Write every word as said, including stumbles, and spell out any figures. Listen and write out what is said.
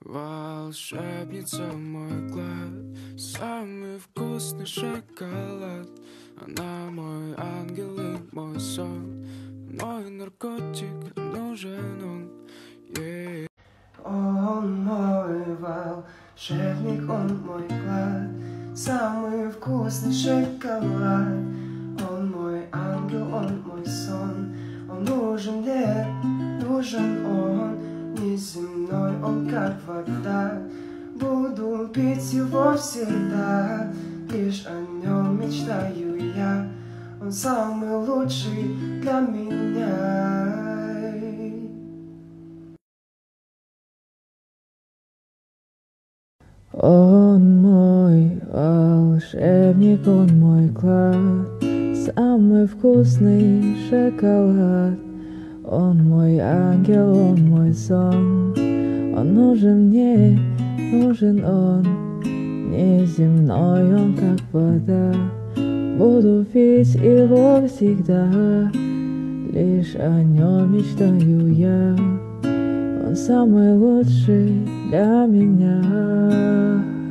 Волшебница мой клад, самый вкусный шоколад. Она мой ангел и мой сон, мой наркотик, нужен он ей. Он мой волшебник, он мой клад, самый вкусный шоколад. Он мой ангел, он мой сон, он нужен мне, нужен он неземной, он как вода. Буду пить его всегда, лишь о нем мечтаю я. Он самый лучший для меня. Он мой волшебник, он мой клад, самый вкусный шоколад. Он мой ангел, он мой сон, он нужен мне, нужен он неземной, он как вода. Буду пить его всегда, лишь о нем мечтаю я. Он самый лучший для меня.